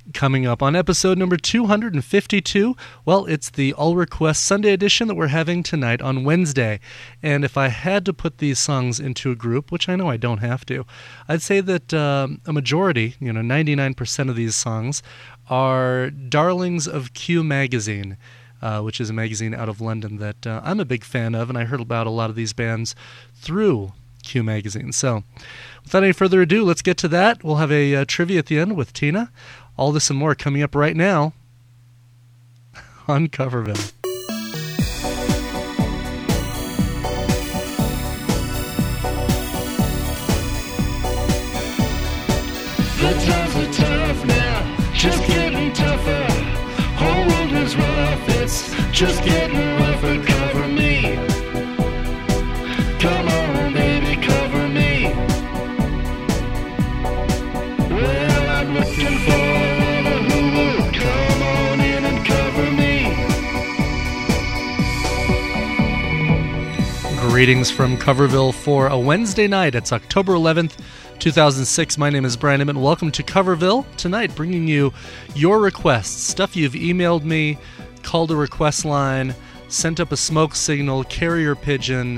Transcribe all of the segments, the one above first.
Coming up on episode number 252, well, it's the All Request Sunday edition that we're having tonight on Wednesday. And if I had to put these songs into a group, which I know I don't have to, I'd say that a majority, 99% of these songs, are darlings of Q Magazine, which is a magazine out of London that I'm a big fan of, and I heard about a lot of these bands through Q Magazine. So without any further ado, let's get to that. We'll have a trivia at the end with Tina. All this and more coming up right now on Coverville. The times are tough now, just getting tougher. Whole world is rough, it's just getting rougher. Cover me. Come on, baby, cover me. Well, I'm looking for Greetings from Coverville for a Wednesday night. It's October 11th, 2006. My name is Brian Emmett. Welcome to Coverville. Tonight, bringing you your requests, stuff you've emailed me, called a request line, sent up a smoke signal, carrier pigeon,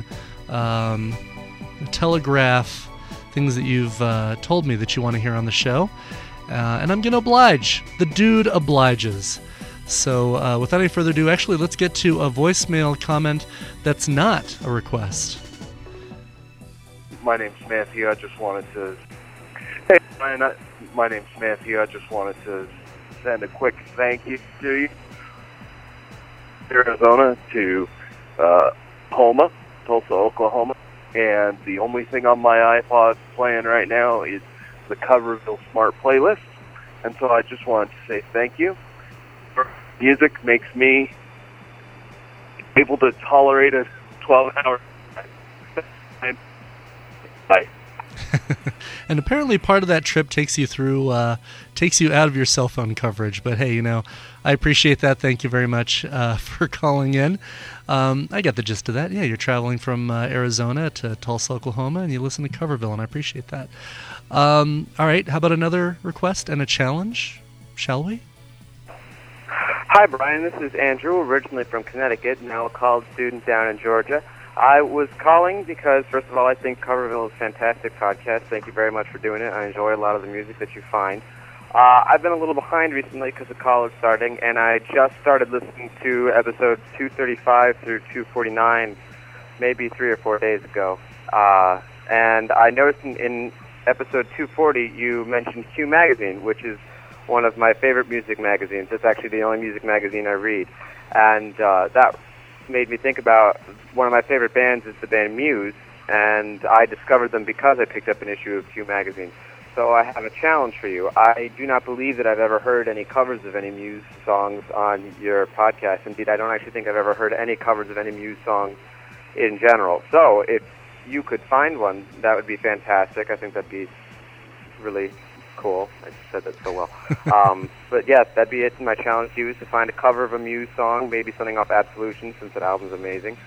telegraph, things that you've told me that you want to hear on the show. And I'm going to oblige. The dude obliges. So without any further ado, actually, let's get to a voicemail comment that's not a request. My name's Matthew. I just wanted to... Hey, Brian, my name's Matthew. I just wanted to send a quick thank you to you. Arizona to Tulsa, Oklahoma. And the only thing on my iPod playing right now is the Coverville Smart Playlist. And so I just wanted to say thank you. Music makes me able to tolerate a 12-hour time. Bye. And apparently part of that trip takes you out of your cell phone coverage. But hey, I appreciate that. Thank you very much for calling in. I got the gist of that. Yeah, you're traveling from Arizona to Tulsa, Oklahoma, and you listen to Coverville, and I appreciate that. All right, how about another request and a challenge? Shall we? Hi, Brian. This is Andrew, originally from Connecticut, now a college student down in Georgia. I was calling because, first of all, I think Coverville is a fantastic podcast. Thank you very much for doing it. I enjoy a lot of the music that you find. I've been a little behind recently because of college starting, and I just started listening to episodes 235 through 249 maybe 3 or 4 days ago. And I noticed in episode 240 you mentioned Q Magazine, which is one of my favorite music magazines. It's actually the only music magazine I read. And that made me think about one of my favorite bands is the band Muse, and I discovered them because I picked up an issue of Q Magazine. So I have a challenge for you. I do not believe that I've ever heard any covers of any Muse songs on your podcast. Indeed, I don't actually think I've ever heard any covers of any Muse songs in general. So if you could find one, that would be fantastic. I think that'd be really cool. I just said that so well. But yeah, that'd be it. My challenge to you is to find a cover of a Muse song, maybe something off Absolution, since that album's amazing.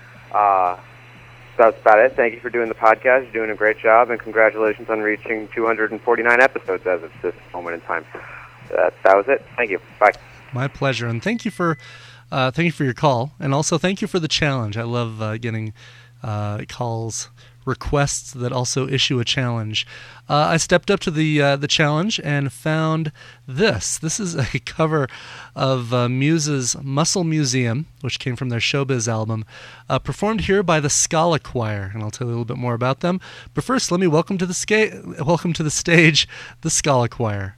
That's about it. Thank you for doing the podcast. You're doing a great job, and congratulations on reaching 249 episodes as of this moment in time. That was it. Thank you. Bye. My pleasure, and thank you for your call, and also thank you for the challenge. I love getting calls, requests that also issue a challenge. I stepped up to the challenge and found this. This is a cover of Muse's Muscle Museum, which came from their Showbiz album, performed here by the Scala Choir, and I'll tell you a little bit more about them. But first, let me welcome to the stage the Scala Choir.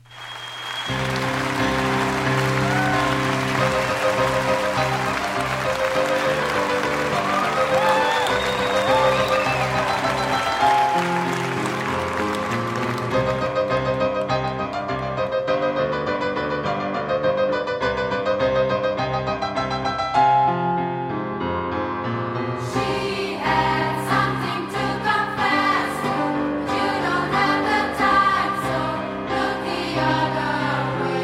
Look the other way.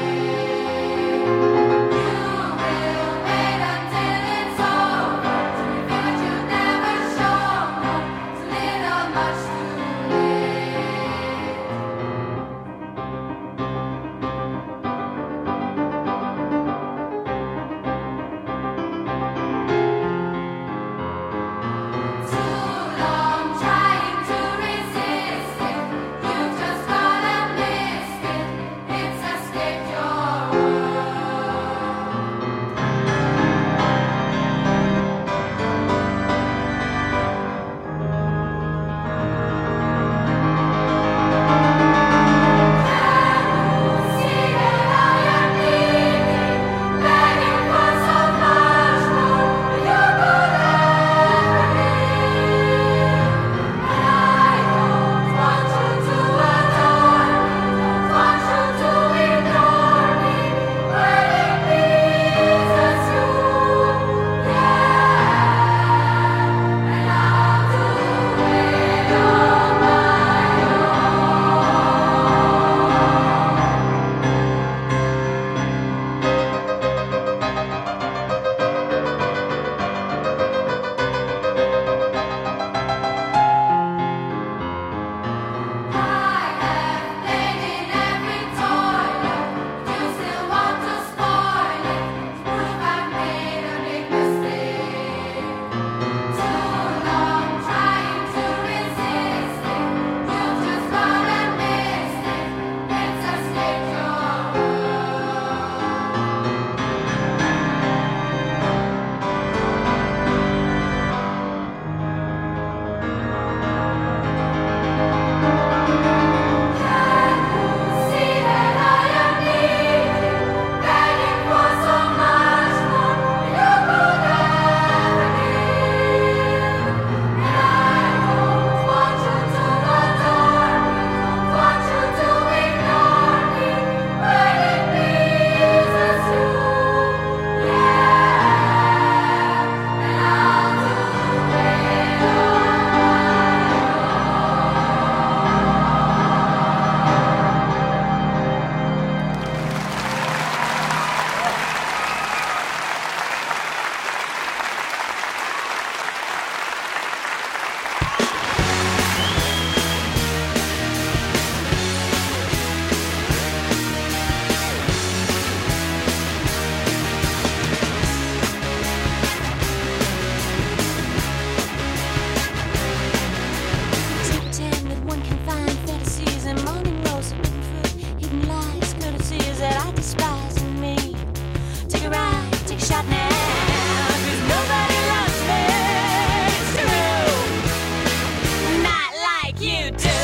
despising me. Take a ride, take a shot now, 'cause nobody loves me. It's true, not like you do.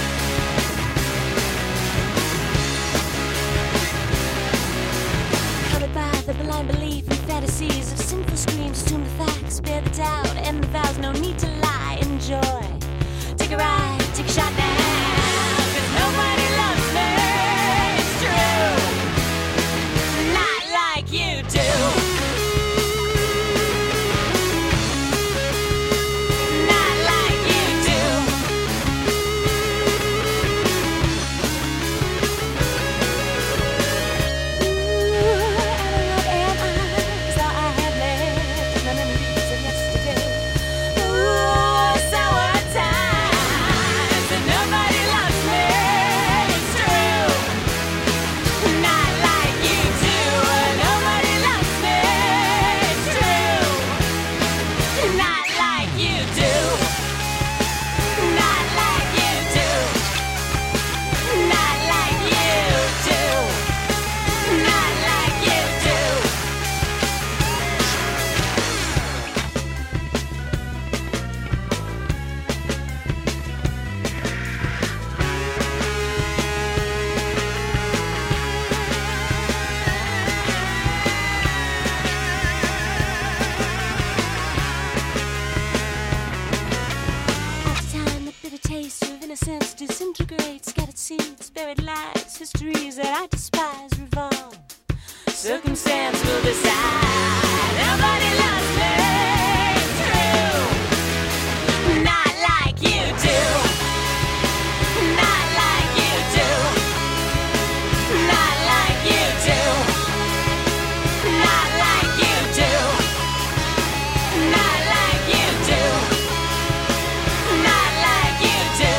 Colored by the blind belief and fantasies of sinful screams, assume the facts, bear the doubt and the vows. No need to lie, enjoy. Take a ride, take a shot now, 'cause nobody loves me. It's true, not like you do. Not like you do. Ooh, am I? 'Cause all I have left is my memories of yesterday. Ooh, sour times, and nobody loves me. It's true, not like you do. Nobody loves me. It's true, not like you do. Not like you do. Not like you do. Not like you do. Each time the bitter taste of innocence disintegrates, scattered seeds, buried lies, histories that I despise revolve. Circumstance will decide. Nobody loves me. It's true, not like you do. Not like you do. Not like you do. Not like you do. Not like you do. Not like you do.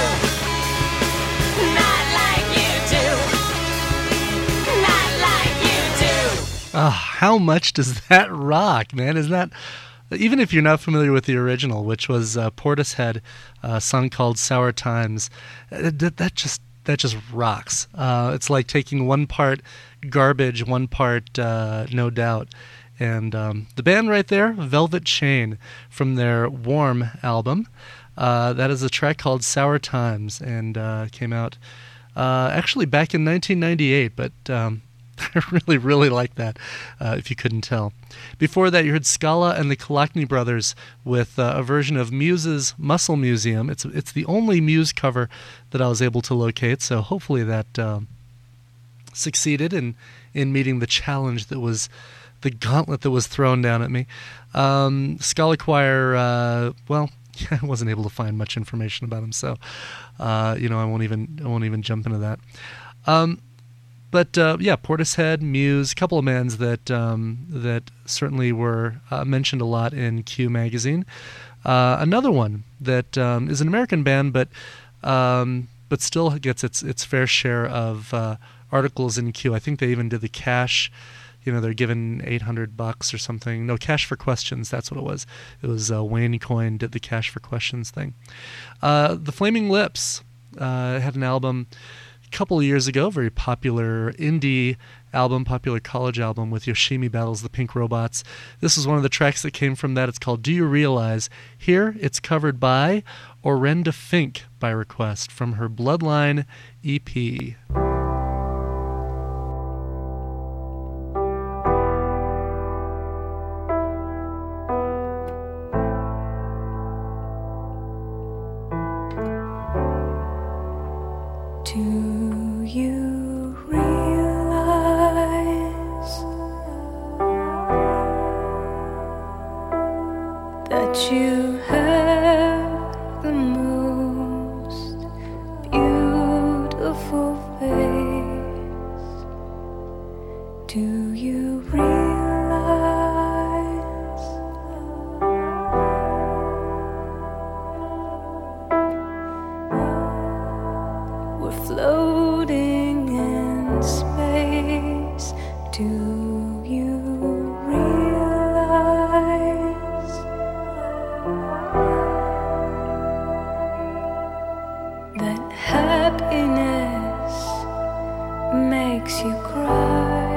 Not like you do. Not like you do. How much does that rock, man? Isn't that, even if you're not familiar with the original, which was Portishead, a song called Sour Times, that just rocks. It's like taking one part garbage, one part No Doubt. And the band right there, Velvet Chain, from their Warm album. That is a track called Sour Times, and came out actually back in 1998, but I really, really like that, if you couldn't tell. Before that, you heard Scala and the Kalachny Brothers with a version of Muse's Muscle Museum. It's the only Muse cover that I was able to locate, so hopefully that succeeded in meeting the challenge that was the gauntlet that was thrown down at me. Scala Choir, well, I wasn't able to find much information about him, so I won't even jump into that. But yeah, Portishead, Muse, a couple of bands that certainly were mentioned a lot in Q magazine. Another one that is an American band, but still gets its fair share of articles in Q. I think they even did the Cash. They're given $800 or something. No, Cash for Questions. That's what it was. It was Wayne Coyne did the Cash for Questions thing. The Flaming Lips had an album a couple of years ago, very popular indie album, popular college album with Yoshimi Battles the Pink Robots. This is one of the tracks that came from that. It's called Do You Realize? Here, it's covered by Orenda Fink by request from her Bloodline EP. Do you realize that you have the most beautiful face? Do you realize we're floating in space? Do you realize that happiness makes you cry?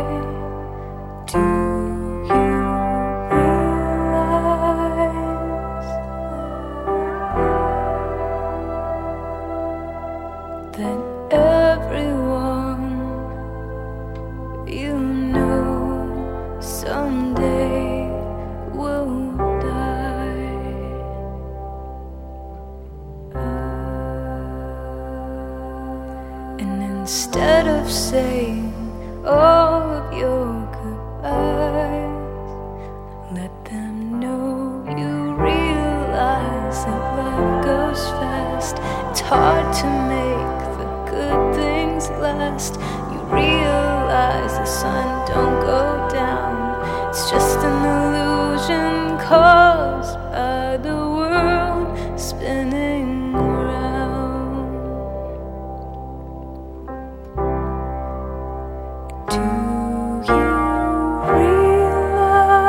instead of saying all of your goodbyes, let them know you realize that life goes fast. It's hard to make the good things last. You realize the sun don't go down. It's just an illusion caused by the world spinning around. Do you realize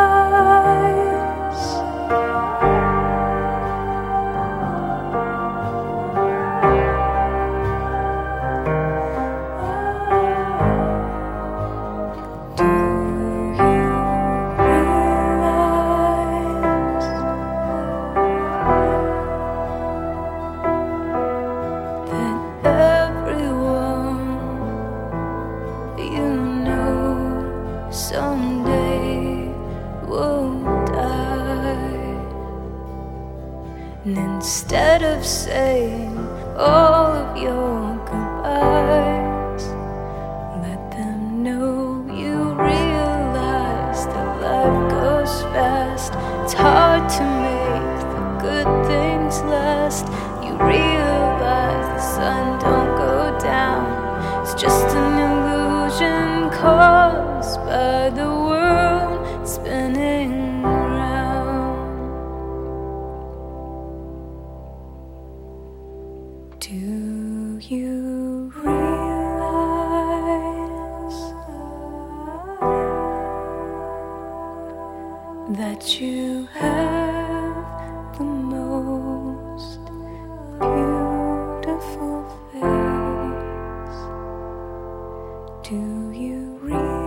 someday will die? And instead of saying all of your goodbyes, let them know you realize that life goes fast. It's hard to make the good things last. You realize the sun don't go down. It's just an illusion caused by the world spinning around. Do you realize that you have the most beautiful face? Do you realize?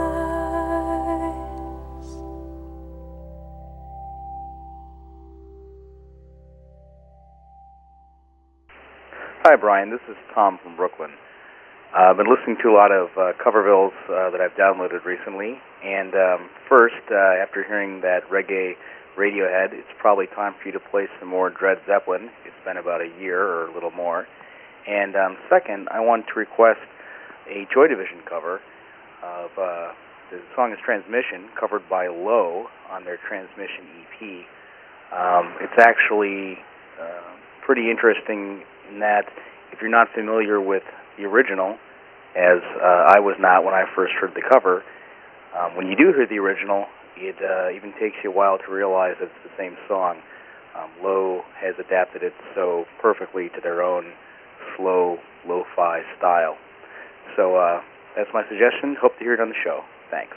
Hi, Brian. This is Tom from Brooklyn. I've been listening to a lot of Covervilles that I've downloaded recently, and first, after hearing that reggae Radiohead, it's probably time for you to play some more Dred Zeppelin. It's been about a year or a little more. And second, I want to request a Joy Division cover of the song is Transmission, covered by Low on their Transmission EP. It's actually pretty interesting in that if you're not familiar with the original, as I was not when I first heard the cover, when you do hear the original, it even takes you a while to realize that it's the same song. Low has adapted it so perfectly to their own slow, lo-fi style. So that's my suggestion. Hope to hear it on the show. Thanks.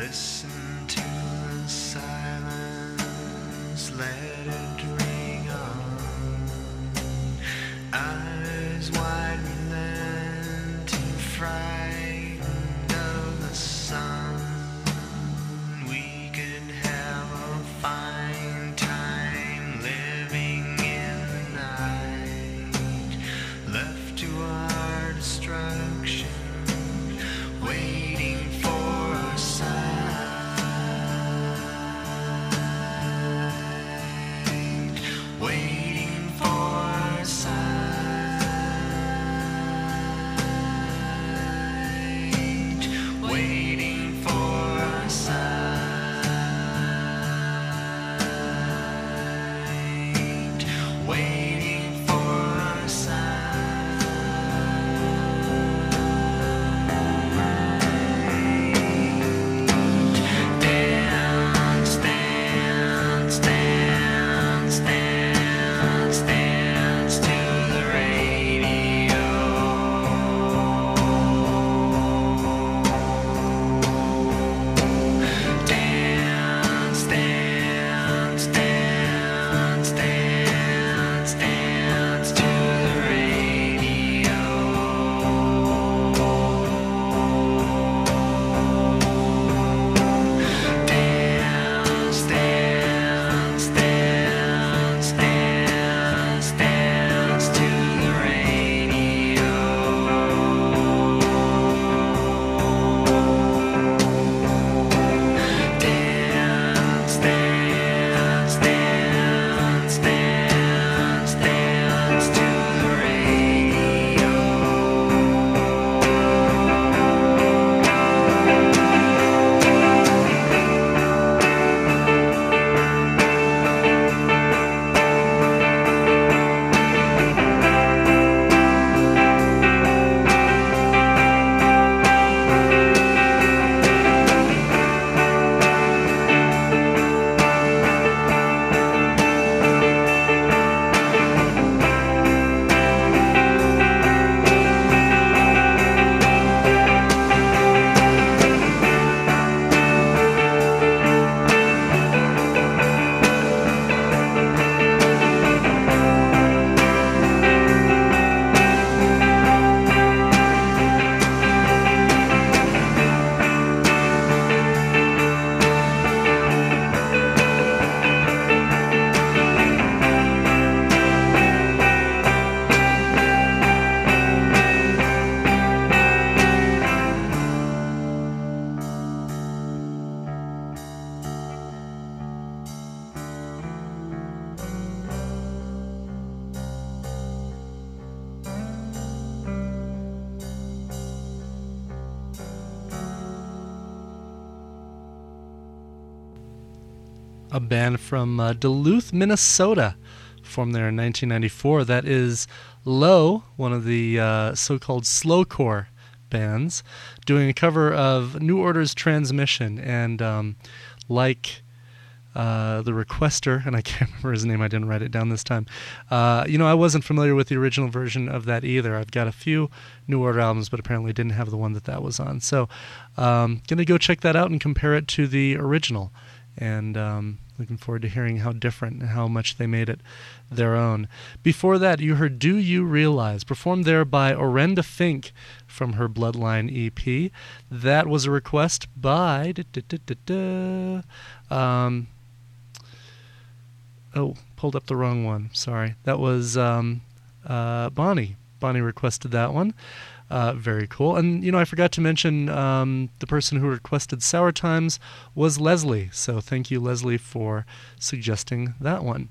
Listen to the silence, let it ring on. Eyes wide, relenting, frightened of the sun. We could have a fine time living in the night, left to our destruction, waiting for our sight, waiting for our sight, waiting for our sight, waiting for our sight. Dance, dance, dance, dance, dance to the radio. Dance, dance, dance, dance, dance to the radio. Dance, dance, dance, dance, dance to the radio. Dance, dance, dance, dance, dance to the radio. A band from Duluth, Minnesota, formed there in 1994. That is Low, one of the so-called slowcore bands, doing a cover of New Order's Transmission. And like the requester, and I can't remember his name, I didn't write it down this time. I wasn't familiar with the original version of that either. I've got a few New Order albums, but apparently didn't have the one that was on. So gonna go check that out and compare it to the original. And looking forward to hearing how different and how much they made it their own. Before that, you heard Do You Realize, performed there by Orenda Fink from her Bloodline EP. That was a request by... pulled up the wrong one. Sorry. That was Bonnie. Bonnie requested that one. Very cool. And, I forgot to mention the person who requested Sour Times was Leslie. So thank you, Leslie, for suggesting that one.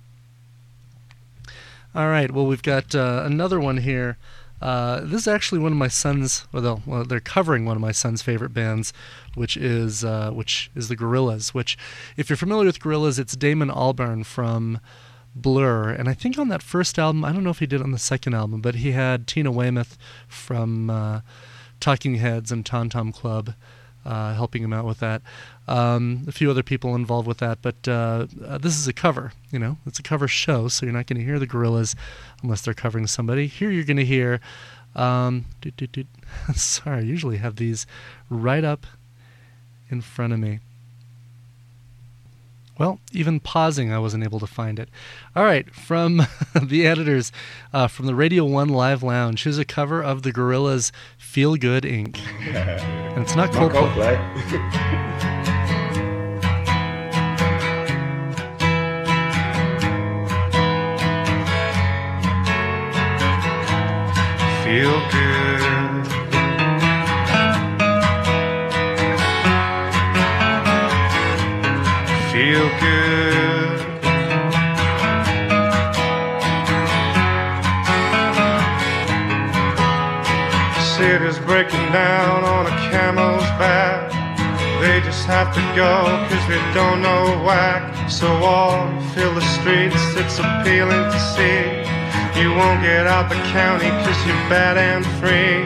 All right. Well, we've got another one here. This is actually one of my son's, well, they're covering one of my son's favorite bands, which is the Gorillaz, which, if you're familiar with Gorillaz, it's Damon Albarn from Blur, and I think on that first album, I don't know if he did on the second album, but he had Tina Weymouth from Talking Heads and Tom Tom Club helping him out with that. A few other people involved with that, but this is a cover, it's a cover show, so you're not going to hear the Gorillaz unless they're covering somebody. Here you're going to hear, sorry, I usually have these right up in front of me. Well, even pausing, I wasn't able to find it. All right, from the editors, from the Radio 1 Live Lounge, here's a cover of the Gorillaz' Feel Good Inc. And it's not Coldplay. Feel good. Feel good. City's breaking down on a camel's back. They just have to go 'cause they don't know whack. So all fill the streets, it's appealing to see. You won't get out the county 'cause you're bad and free.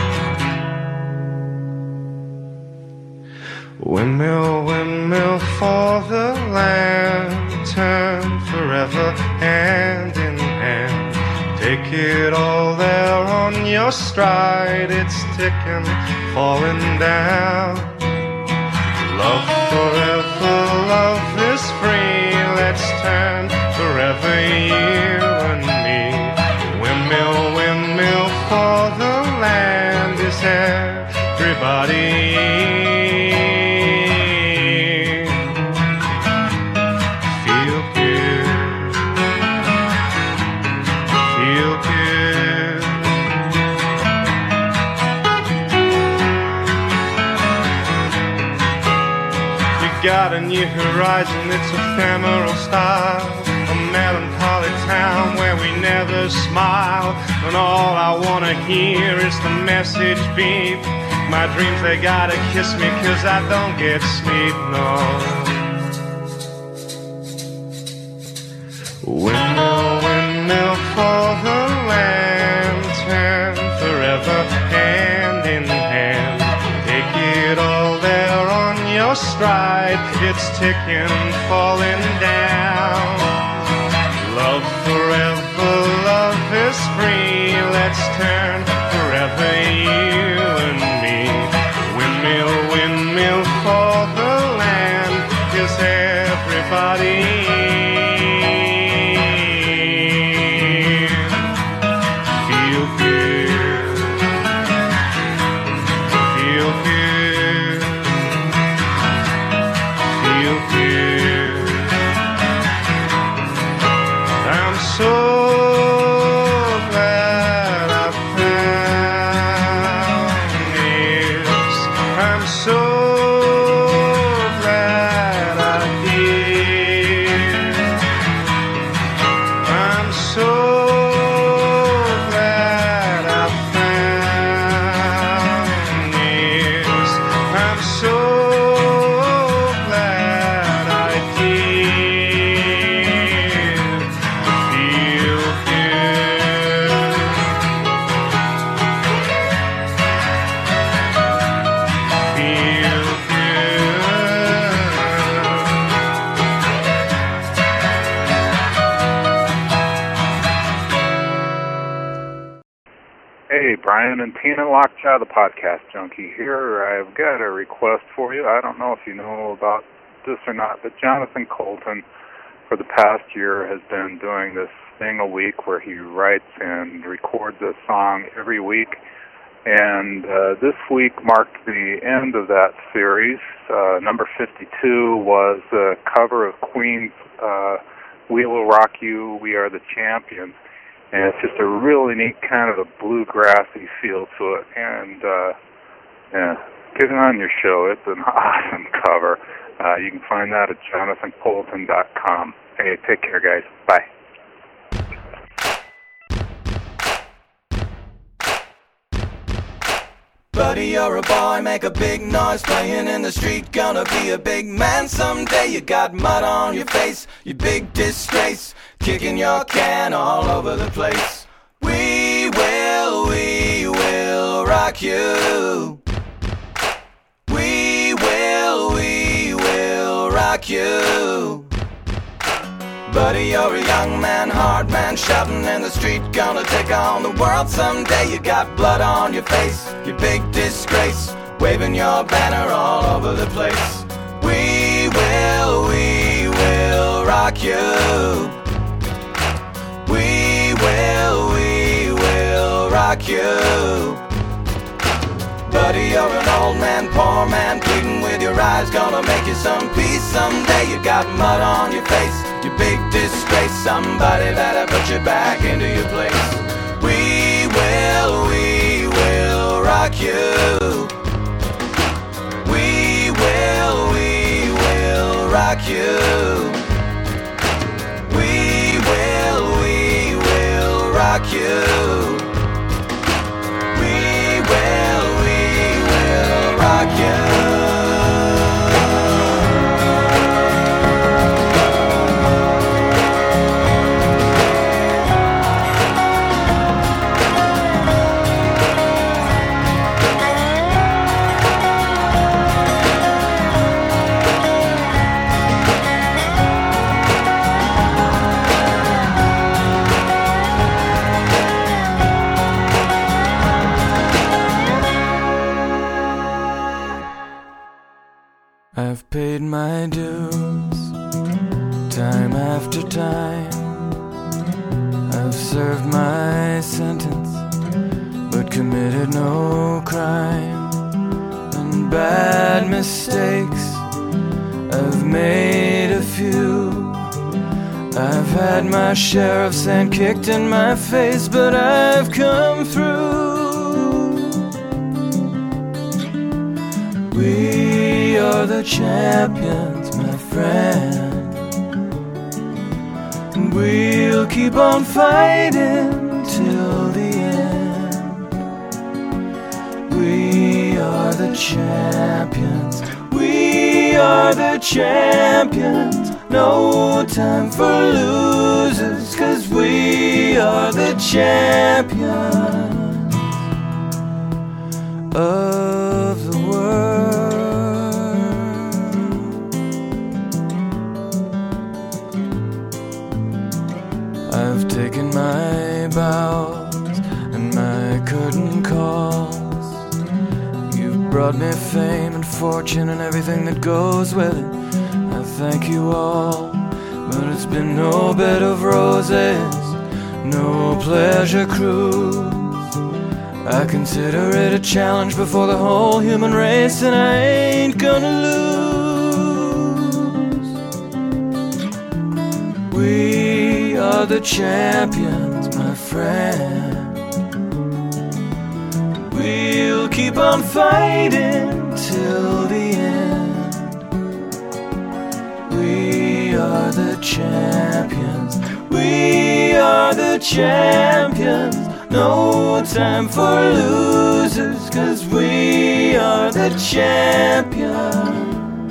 Windmill, windmill for the land, turn forever hand in hand. Take it all there on your stride, it's ticking, falling down. Love forever, love is free, let's turn forever, you and me. Windmill, windmill for the land, is everybody. Got a new horizon, it's ephemeral style. A melancholy town where we never smile. And all I wanna hear is the message beep. My dreams, they gotta kiss me 'cause I don't get sleep, no. Windmill, windmill for the land, turn forever hand in hand. Take it all there on your stride, it's ticking, falling down. Love forever, love is free, let's turn forever, you and me. Windmill, windmill for the land, is everybody. Feel good, feel good. I'm so glad I found this. I'm so glad I did. I'm so glad I found this. I'm so glad I did. Feel good. Feel good. Hey, Brian and Tina, Lockjaw, the podcast junkie here. I've got a request for you. I don't know if you know about this or not, but Jonathan Coulton, for the past year, has been doing this thing a week where he writes and records a song every week. And this week marked the end of that series. Number 52 was a cover of Queen's We Will Rock You, We Are the Champions. And it's just a really neat kind of a bluegrassy feel to it. And yeah, get it on your show. It's an awesome cover. You can find that at jonathancoulton.com. Hey, take care, guys. Bye. Buddy, you're a boy, make a big noise playing in the street. Gonna be a big man someday. You got mud on your face, you big disgrace, kicking your can all over the place. We will rock you. We will rock you. Buddy, you're a young man, hard man, shouting in the street. Gonna take on the world someday. You got blood on your face, you big disgrace. waving your banner all over the place. We will rock you. We will rock you. Buddy, you're an old man, poor man, pleading with your eyes, gonna make you some peace someday. You got mud on your face, you big disgrace. Somebody better put you back into your place. We will rock you. We will rock you. We will rock you. We will rock you. I've paid my dues, time after time. I've served my sentence, but committed no crime. And bad mistakes, I've made a few. I've had my share of sand kicked in my face, but I've come through. We are the champions, my friend, and we'll keep on fighting till the end. We are the champions, we are the champions. No time for losers, 'cause we are the champions of the world. I've taken my bows and my curtain calls. You've brought me fame and fortune and everything that goes with it. I thank you all, but it's been no bed of roses, no pleasure cruise. I consider it a challenge before the whole human race, and I ain't gonna lose. We are the champions, my friend. We'll keep on fighting till the end. We are the champions, we are the champions. No time for losers, 'cause we are the champions.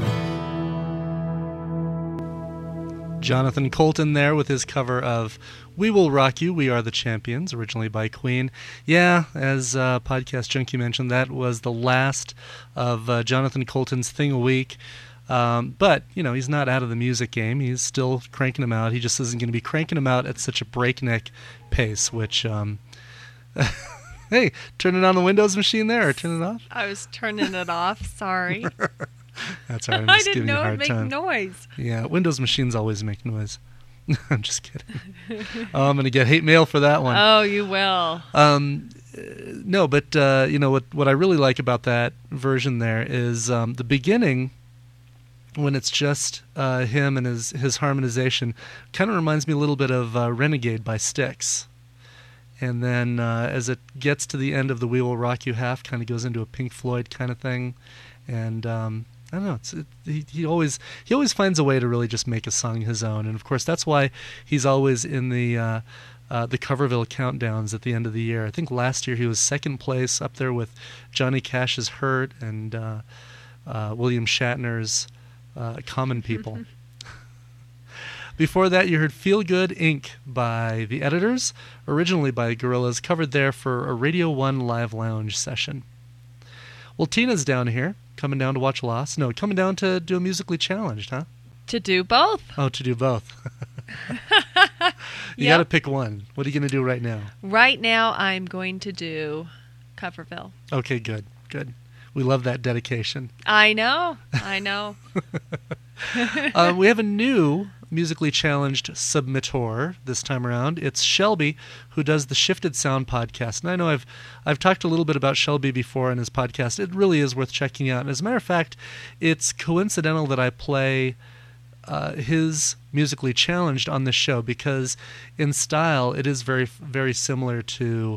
Jonathan Coulton there with his cover of We Will Rock You, We Are the Champions, originally by Queen. Yeah, as Podcast Junkie mentioned, that was the last of Jonathan Coulton's Thing a Week. But, you know, he's not out of the music game. He's still cranking them out. He just isn't going to be cranking them out at such a breakneck pace, which... Hey, turning on the Windows machine there, or turn it off? I was turning it off, sorry. That's all right, I'm just I didn't giving you a know hard it'd make time. noise. Yeah, Windows machines always make noise. I'm just kidding. Oh, I'm going to get hate mail for that one. Oh, you will. No, but you know what I really like about that version there is the beginning, when it's just him and his harmonization, kind of reminds me a little bit of Renegade by Styx. And then as it gets to the end of the We Will Rock You half, kind of goes into a Pink Floyd kind of thing. And I don't know, he always finds a way to really just make a song his own. And of course that's why he's always in the Coverville countdowns at the end of the year. I think last year he was second place, up there with Johnny Cash's Hurt and William Shatner's Common People. Before that, you heard Feel Good Inc. by The Editors, originally by Gorillaz, covered there for a Radio 1 Live Lounge session. Well, Tina's down here, coming down to watch Lost. No, coming down to do a Musically Challenged, huh? To do both. Oh, to do both. You got to pick one. What are you going to do right now? Right now, I'm going to do Coverville. Okay, good. We love that dedication. I know. We have a new musically challenged submittor this time around. It's Shelby, who does the Shifted Sound podcast. And I know I've talked a little bit about Shelby before in his podcast. It really is worth checking out. And as a matter of fact, it's coincidental that I play his musically challenged on this show, because in style it is very, very similar to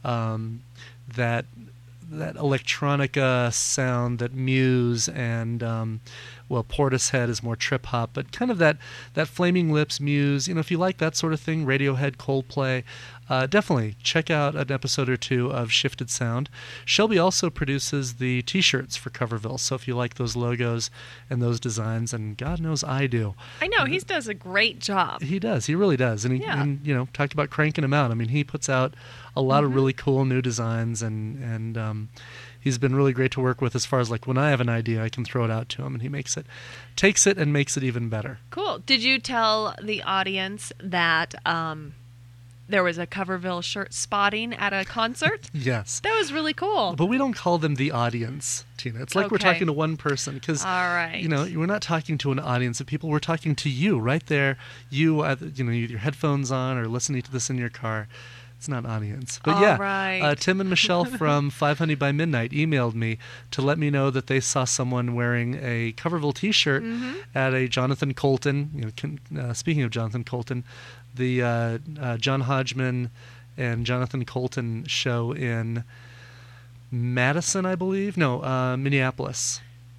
that electronica sound that Muse and Portishead is more trip hop, but kind of that Flaming Lips, Muse. If you like that sort of thing, Radiohead, Coldplay, definitely check out an episode or two of Shifted Sound. Shelby also produces the T-shirts for Coverville, so if you like those logos and those designs, and God knows I do. I know, he does a great job. He does. He really does. And, talked about cranking them out. I mean, he puts out a lot of really cool new designs, and he's been really great to work with as far as, like, when I have an idea, I can throw it out to him, and he takes it and makes it even better. Cool. Did you tell the audience that there was a Coverville shirt spotting at a concert? Yes. That was really cool. But we don't call them the audience, Tina. It's like we're talking to one person, because, all right, we're not talking to an audience of people. We're talking to you right there. You, with your headphones on or listening to this in your car. It's not an audience. But right. Tim and Michelle from 5 Honey by Midnight emailed me to let me know that they saw someone wearing a Coverville T-shirt at a Jonathan Colton. Speaking of Jonathan Colton, the John Hodgman and Jonathan Colton show in Madison, I believe. No, Minneapolis.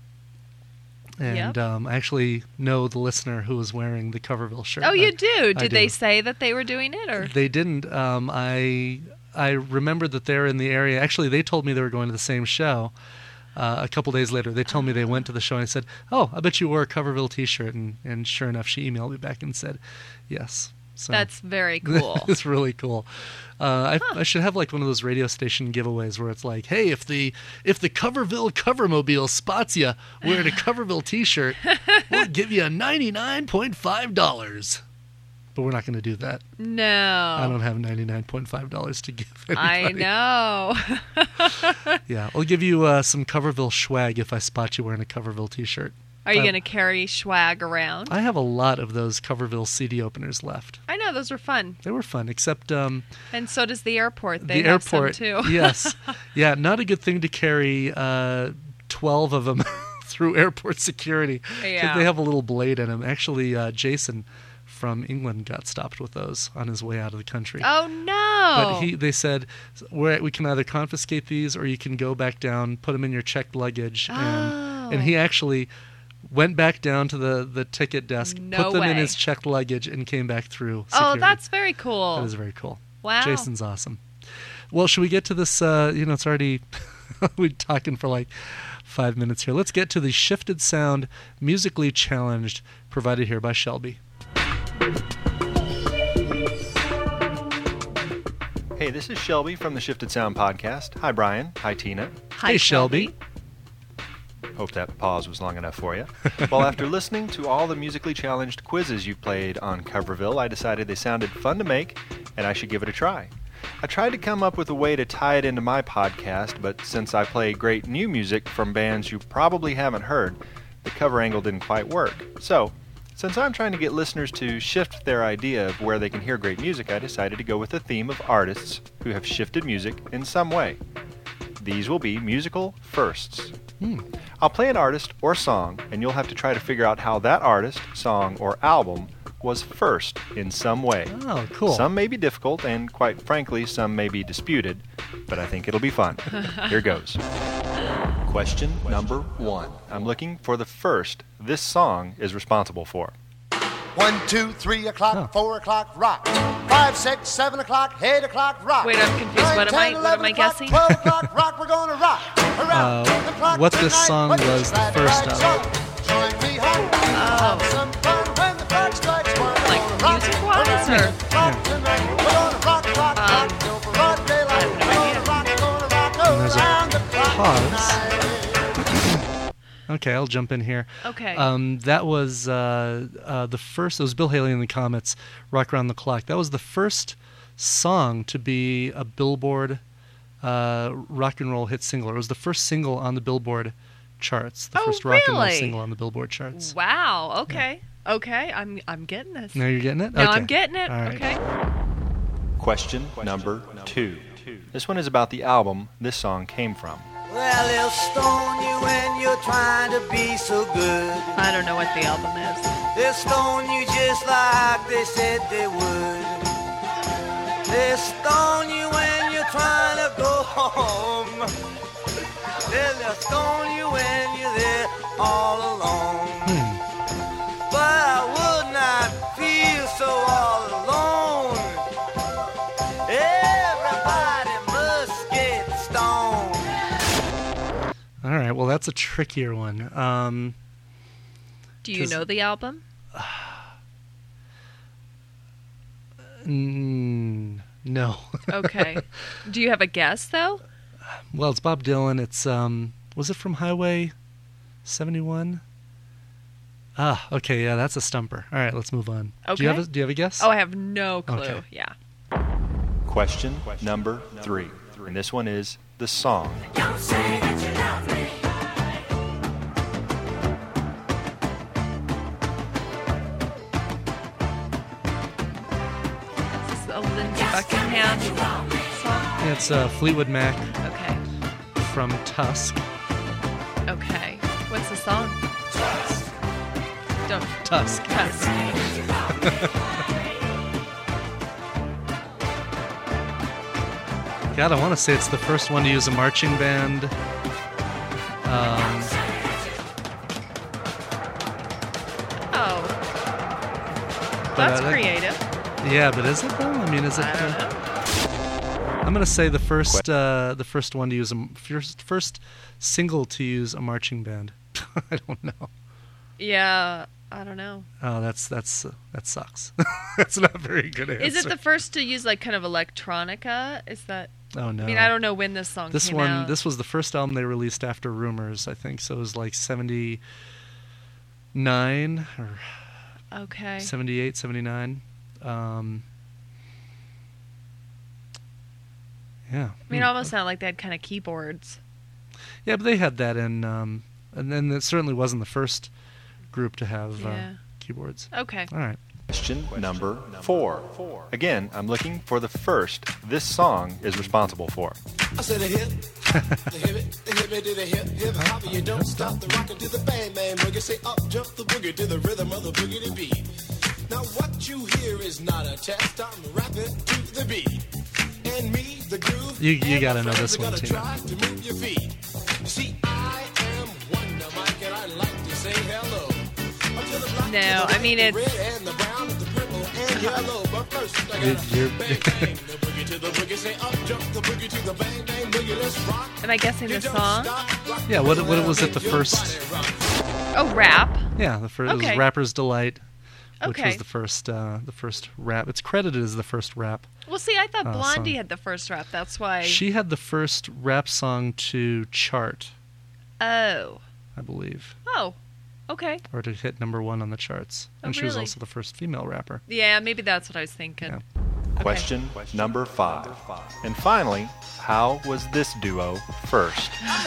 And I actually know the listener who was wearing the Coverville shirt. Oh, you do? Did do. they say that they were doing it, or they didn't? I remembered that they're in the area. Actually, they told me they were going to the same show. A couple days later, they told me they went to the show, and I said, "Oh, I bet you wore a Coverville T-shirt." And sure enough, she emailed me back and said, "Yes." So that's very cool. It's really cool. I should have like one of those radio station giveaways where it's like, hey, if the Coverville Covermobile spots you wearing a Coverville T-shirt, we'll give you $99.5. But we're not going to do that. No. I don't have $99.5 to give anybody. I know. Yeah, I'll give you some Coverville swag if I spot you wearing a Coverville T-shirt. Are you going to carry swag around? I have a lot of those Coverville CD openers left. I know, those were fun. They were fun, except... and so does the airport. They have some too. Yes. Yeah, not a good thing to carry 12 of them through airport security. Yeah. They have a little blade in them. Actually, Jason from England got stopped with those on his way out of the country. Oh, no! But they said, we can either confiscate these or you can go back down, put them in your checked luggage. And he actually... went back down to the ticket desk, put them in his checked luggage, and came back through security. Oh, that's very cool. That is very cool. Wow. Jason's awesome. Well, should we get to this? It's already... we're talking for like 5 minutes here. Let's get to the Shifted Sound musically challenged, provided here by Shelby. Hey, this is Shelby from the Shifted Sound podcast. Hi, Brian. Hi, Tina. Hi, Shelby. Hope that pause was long enough for you. Well, after listening to all the musically challenged quizzes you played on Coverville, I decided they sounded fun to make, and I should give it a try. I tried to come up with a way to tie it into my podcast, but since I play great new music from bands you probably haven't heard, the cover angle didn't quite work. So, since I'm trying to get listeners to shift their idea of where they can hear great music, I decided to go with a theme of artists who have shifted music in some way. These will be musical firsts. I'll play an artist or song, and you'll have to try to figure out how that artist, song, or album was first in some way. Oh, cool. Some may be difficult, and quite frankly, some may be disputed, but I think it'll be fun. Here goes. Question number 1. I'm looking for the first this song is responsible for. 1, 2, 3 o'clock, 4 o'clock, rock. 5, 6, 7 o'clock, 8 o'clock, rock. Wait, I'm confused. 9, What 10, am I 11 guessing? 12 o'clock, rock. We're gonna rock. Around the clock What this tonight. song What was is the that first right of. song? Join me home. Have some fun when the clock strikes 1. We're Like gonna rock music-wise, around or? the clock tonight. We're gonna rock, rock, rock till broad daylight. We're gonna rock And there's around the a clock pause. tonight. Okay, I'll jump in here. Okay. That was the first. It was Bill Haley in the Comets, "Rock Around the Clock." That was the first song to be a Billboard rock and roll hit single. It was the first single on the Billboard charts. The first rock and roll single on the Billboard charts. Wow. Okay. Yeah. Okay. I'm getting this. Now you're getting it? No, okay. I'm getting it. All right. Okay. Question number 2. This one is about the album this song came from. Well, they'll stone you when you're trying to be so good. I don't know what the album is. They'll stone you just like they said they would. They'll stone you when you're trying to go home. They'll stone you when you're there all alone. But I would not feel so all alone. Everybody must get stoned. All right. Well, that's a trickier one. Do you know the album? No. Okay. Do you have a guess, though? Well, it's Bob Dylan. It's was it from Highway 71? Ah, okay, yeah, that's a stumper. All right, let's move on. Okay. Do you have a guess? Oh, I have no clue. Okay. Yeah. Question number 3. And this one is the song. Don't say that you love me. Is this a Lindsey Buckingham song? Yeah, it's Fleetwood Mac. Okay. From Tusk. Okay. What's the song? Don't. Tusk. Tusk. God, I want to say it's the first one to use a marching band. That's creative. Yeah, but is it though? I mean, is it? I don't know. I'm gonna say the first one to use first single to use a marching band. I don't know. Yeah, I don't know. Oh, that sucks. That's not a very good answer. Is it the first to use like kind of electronica? Is that? Oh no. I mean, I don't know when this song came out. This was the first album they released after Rumors, I think. So it was like 79 or okay. 78, 79. Yeah. I mean, it almost sounded like they had kind of keyboards. Yeah, but they had that in, and then it certainly wasn't the first group to have keyboards. Okay. All right. Question number 4. Again, I'm looking for the first this song is responsible for. I said a hip, the hip it to the hip hop, you don't stop the rockin' to the bang bang boogie. Say up jump the boogie to the rhythm of the boogie to beat. Now what you hear is not a test. I'm rapping to the beat, and me the groove. You gotta know this one too. Try to move your feet. See, I am Wonder Mike, and I like to say hello. No, I mean it's. Am I guessing the song? Yeah. What was it? The first. Oh, rap. Yeah, the first. Okay. It was Rapper's Delight, which okay. was the first rap. It's credited as the first rap. Well, see, I thought Blondie had the first rap. That's why. She had the first rap song to chart. Oh. I believe. Oh. Okay. Or to hit #1 on the charts. And she was also the first female rapper. Yeah, maybe that's what I was thinking. Yeah. Okay. Question number 5. And finally, how was this duo first?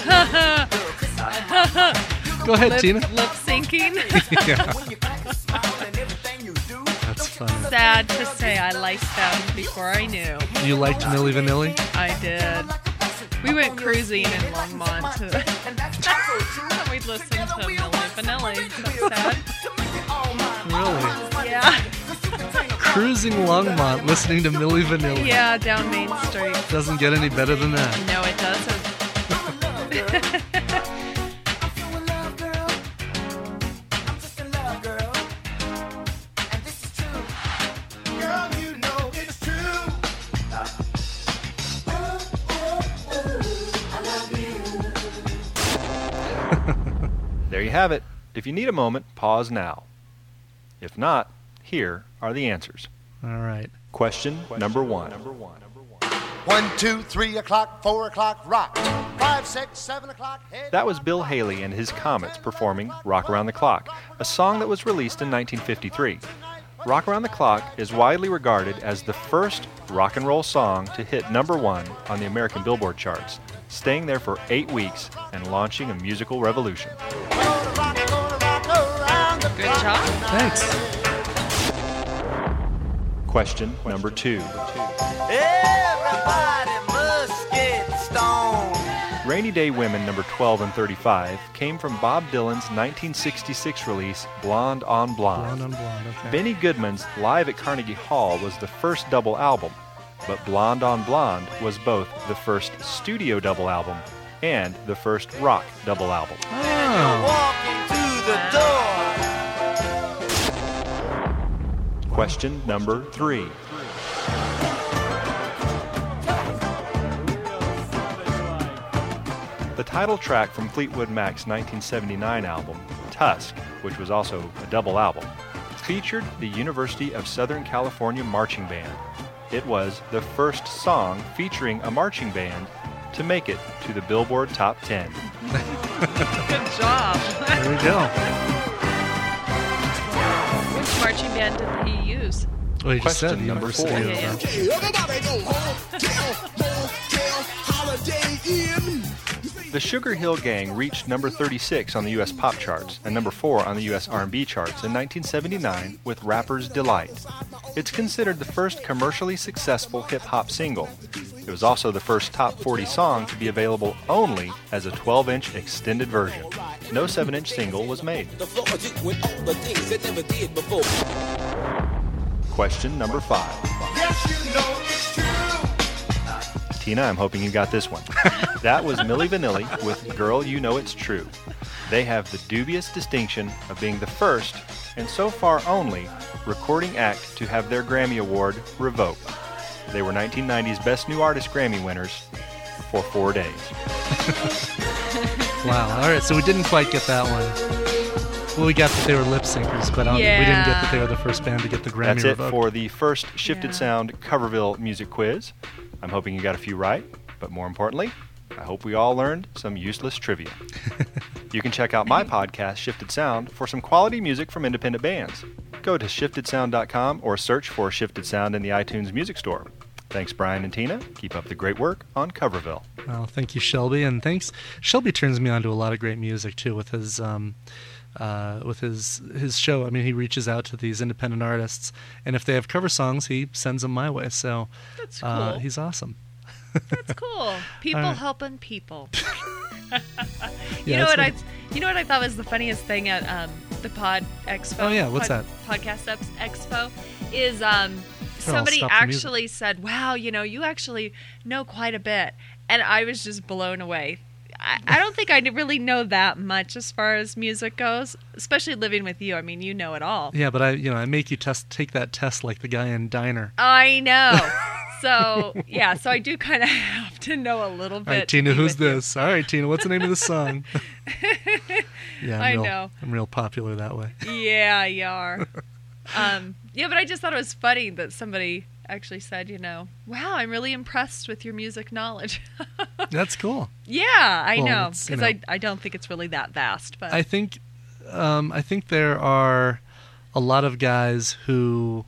Go ahead, Tina. Lip syncing. Yeah. That's funny. Sad to say, I liked them before I knew. You liked Milli Vanilli? I did. We went cruising in Longmont. We'd listen to Milli Vanilli. So sad. Really? Yeah. Cruising Longmont, listening to Milli Vanilli. Yeah, down Main Street. Doesn't get any better than that. No, it doesn't. There you have it. If you need a moment, pause now. If not, here are the answers. All right. Question number 1. 1, 2, 3 o'clock, 4 o'clock, rock. 5, 6, 7 o'clock. That was Bill Haley and his Comets performing Rock Around the Clock, a song that was released in 1953. Rock Around the Clock is widely regarded as the first rock and roll song to hit number 1 on the American Billboard charts, staying there for 8 weeks and launching a musical revolution. Good job. Thanks. Question number 2. Everybody must get stoned. Rainy Day Women number 12 and 35 came from Bob Dylan's 1966 release Blonde on Blonde. Blonde on Blonde, okay. Benny Goodman's Live at Carnegie Hall was the first double album, but Blonde on Blonde was both the first studio double album and the first rock double album. Question number 3. The title track from Fleetwood Mac's 1979 album, Tusk, which was also a double album, featured the University of Southern California Marching Band. It was the first song featuring a marching band to make it to the Billboard Top 10. Good job. There we go. Which marching band did he use? Well, you just said Question number 4. Everybody go home, Holiday Inn. The Sugar Hill Gang reached number 36 on the U.S. pop charts and number 4 on the U.S. R&B charts in 1979 with Rapper's Delight. It's considered the first commercially successful hip-hop single. It was also the first top 40 song to be available only as a 12-inch extended version. No 7-inch single was made. Question number 5. Tina, I'm hoping you got this one. That was Milli Vanilli with Girl You Know It's True. They have the dubious distinction of being the first, and so far only, recording act to have their Grammy Award revoked. They were 1990's Best New Artist Grammy winners for 4 days. Wow. All right, so we didn't quite get that one. Well, we got that they were lip syncers, but we didn't get that they were the first band to get the Grammy That's revoked. it for the first Shifted Sound Coverville music quiz. I'm hoping you got a few right, but more importantly, I hope we all learned some useless trivia. You can check out my podcast, Shifted Sound, for some quality music from independent bands. Go to shiftedsound.com or search for Shifted Sound in the iTunes Music Store. Thanks, Brian and Tina. Keep up the great work on Coverville. Well, thank you, Shelby, and thanks. Shelby turns me on to a lot of great music too with his show. I mean, he reaches out to these independent artists, and if they have cover songs, he sends them my way. So that's cool. He's awesome. That's cool. People right. helping people. You know what I thought was the funniest thing at the Pod Expo. Oh yeah, what's that? Podcast Expo is somebody actually said, "Wow, you actually know quite a bit," and I was just blown away. I don't think I really know that much as far as music goes, especially living with you. I mean, you know it all. Yeah, but I make you take that test like the guy in Diner. I know. So I do kind of have to know a little bit. All right, Tina, who's this? All right, Tina, what's the name of the song? Yeah, I know. I'm real popular that way. Yeah, you are. But I just thought it was funny that somebody actually said, wow, I'm really impressed with your music knowledge. That's cool. Yeah, I know, because I don't think it's really that vast. But I think there are a lot of guys who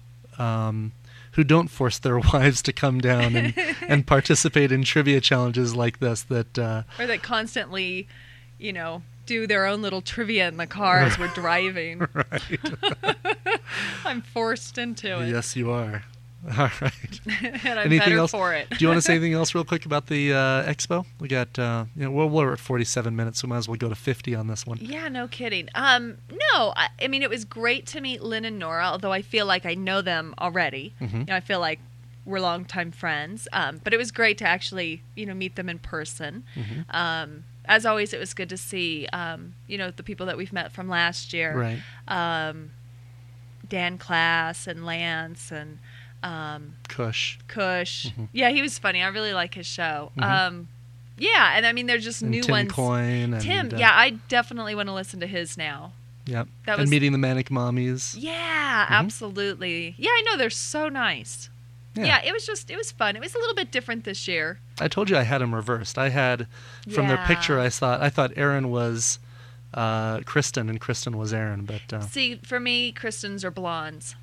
don't force their wives to come down and participate in trivia challenges like this. Or that constantly, do their own little trivia in the car as we're driving. Right. I'm forced into it. Yes, you are. All right. And I'm better for it. Do you want to say anything else real quick about the expo? We got, we're at 47 minutes, so we might as well go to 50 on this one. Yeah, no kidding. No, I mean, it was great to meet Lynn and Nora, although I feel like I know them already. Mm-hmm. I feel like we're longtime friends. But it was great to actually, meet them in person. Mm-hmm. As always, it was good to see, the people that we've met from last year. Right. Dan Class and Lance and Kush. Mm-hmm. Yeah, he was funny. I really like his show. Mm-hmm. Yeah, and I mean, they're just new Tim ones. Coyne and Tim, I definitely want to listen to his now. Yep. That and was Meeting the Manic Mommies. Yeah, absolutely. Yeah, I know, they're so nice. Yeah, it was fun. It was a little bit different this year. I told you I had them reversed. I had, from their picture, I thought Aaron was Kristen and Kristen was Aaron. But see, for me, Kristens are blondes.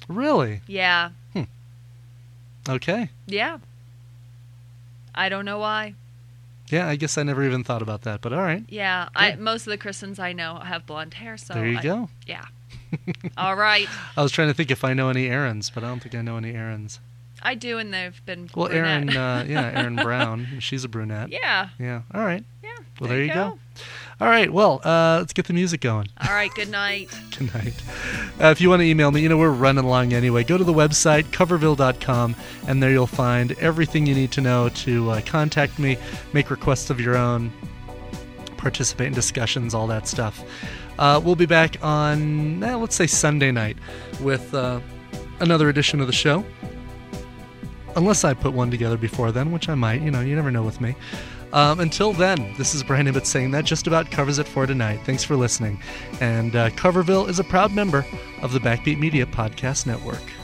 Really? Yeah. Okay. Yeah. I don't know why. Yeah, I guess I never even thought about that, but all right. Yeah, most of the Kristens I know have blonde hair, so there you go. Yeah. All right. I was trying to think if I know any Aarons, but I don't think I know any Aarons. I do, and they've been well, brunette. Erin Brown. She's a brunette. Yeah. Yeah. All right. Yeah. Well, there you go. All right. Well, let's get the music going. All right. Good night. Good night. If you want to email me, we're running along anyway. Go to the website, coverville.com, and there you'll find everything you need to know to contact me, make requests of your own, participate in discussions, all that stuff. We'll be back on, let's say Sunday night with another edition of the show. Unless I put one together before then, which I might. You never know with me. Until then, this is Brian Ibbott saying that just about covers it for tonight. Thanks for listening. And Coverville is a proud member of the Backbeat Media Podcast Network.